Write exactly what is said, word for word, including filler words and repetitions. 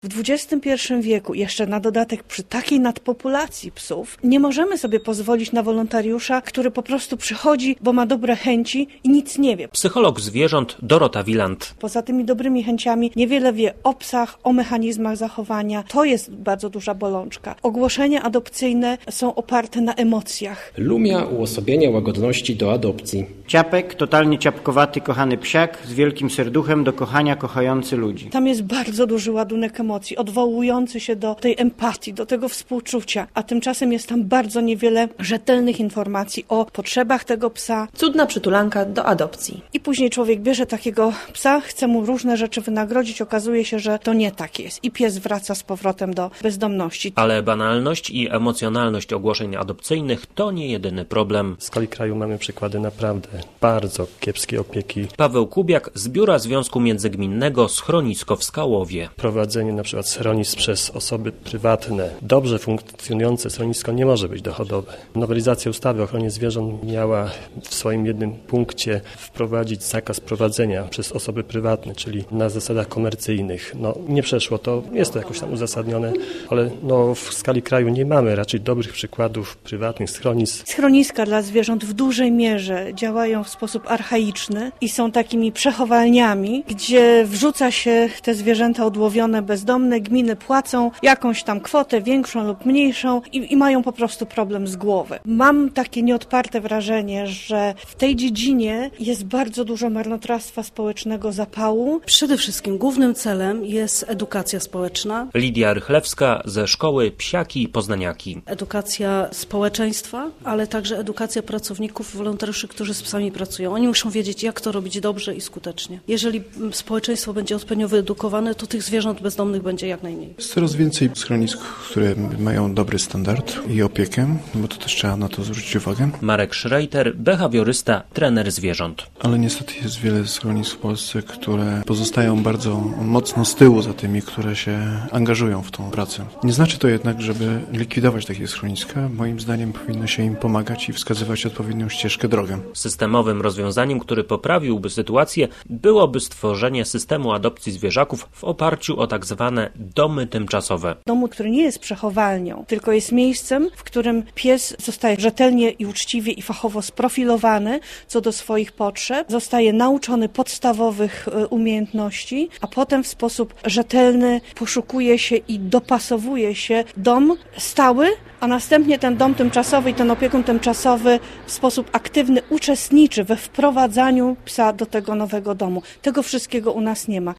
W dwudziestym pierwszym wieku, jeszcze na dodatek przy takiej nadpopulacji psów, nie możemy sobie pozwolić na wolontariusza, który po prostu przychodzi, bo ma dobre chęci i nic nie wie. Psycholog zwierząt Dorota Wiland. Poza tymi dobrymi chęciami niewiele wie o psach, o mechanizmach zachowania. To jest bardzo duża bolączka. Ogłoszenia adopcyjne są oparte na emocjach. Lumia uosobienia łagodności do adopcji. Ciapek, totalnie ciapkowaty, kochany psiak, z wielkim serduchem do kochania, kochający ludzi. Tam jest bardzo duży ładunek emocji, odwołujący się do tej empatii, do tego współczucia, a tymczasem jest tam bardzo niewiele rzetelnych informacji o potrzebach tego psa. Cudna przytulanka do adopcji. I później człowiek bierze takiego psa, chce mu różne rzeczy wynagrodzić, okazuje się, że to nie tak jest i pies wraca z powrotem do bezdomności. Ale banalność i emocjonalność ogłoszeń adopcyjnych to nie jedyny problem. W skali kraju mamy przykłady naprawdę bardzo kiepskiej opieki. Paweł Kubiak z Biura Związku Międzygminnego Schronisko w Skałowie. Prowadzenie na przykład schronisk przez osoby prywatne. Dobrze funkcjonujące schronisko nie może być dochodowe. Nowelizacja ustawy o ochronie zwierząt miała w swoim jednym punkcie wprowadzić zakaz prowadzenia przez osoby prywatne, czyli na zasadach komercyjnych. No nie przeszło to, jest to jakoś tam uzasadnione, ale no w skali kraju nie mamy raczej dobrych przykładów prywatnych schronisk. Schroniska dla zwierząt w dużej mierze działają w sposób archaiczny i są takimi przechowalniami, gdzie wrzuca się te zwierzęta odłowione, bezdomne, gminy płacą jakąś tam kwotę, większą lub mniejszą i, i mają po prostu problem z głowy. Mam takie nieodparte wrażenie, że w tej dziedzinie jest bardzo dużo marnotrawstwa społecznego, zapału. Przede wszystkim głównym celem jest edukacja społeczna. Lidia Rychlewska ze szkoły Psiaki i Poznaniaki. Edukacja społeczeństwa, ale także edukacja pracowników, wolontariuszy, którzy z psami pracują. Oni muszą wiedzieć, jak to robić dobrze i skutecznie. Jeżeli społeczeństwo będzie odpowiednio wyedukowane, to tych zwierząt bezdomnych będzie jak najmniej. Jest coraz więcej schronisk, które mają dobry standard i opiekę, bo to też trzeba na to zwrócić uwagę. Marek Schreiter, behawiorysta, trener zwierząt. Ale niestety jest wiele schronisk w Polsce, które pozostają bardzo mocno z tyłu za tymi, które się angażują w tą pracę. Nie znaczy to jednak, żeby likwidować takie schroniska. Moim zdaniem powinno się im pomagać i wskazywać odpowiednią ścieżkę, drogę. Systemowym rozwiązaniem, który poprawiłby sytuację, byłoby stworzenie systemu adopcji zwierzaków w oparciu o tak zwane domy tymczasowe. Domu, który nie jest przechowalnią, tylko jest miejscem, w którym pies zostaje rzetelnie i uczciwie i fachowo sprofilowany co do swoich potrzeb, zostaje nauczony podstawowych umiejętności, a potem w sposób rzetelny poszukuje się i dopasowuje się dom stały, a następnie ten dom tymczasowy i ten opiekun tymczasowy w sposób aktywny uczestniczy we wprowadzaniu psa do tego nowego domu. Tego wszystkiego u nas nie ma.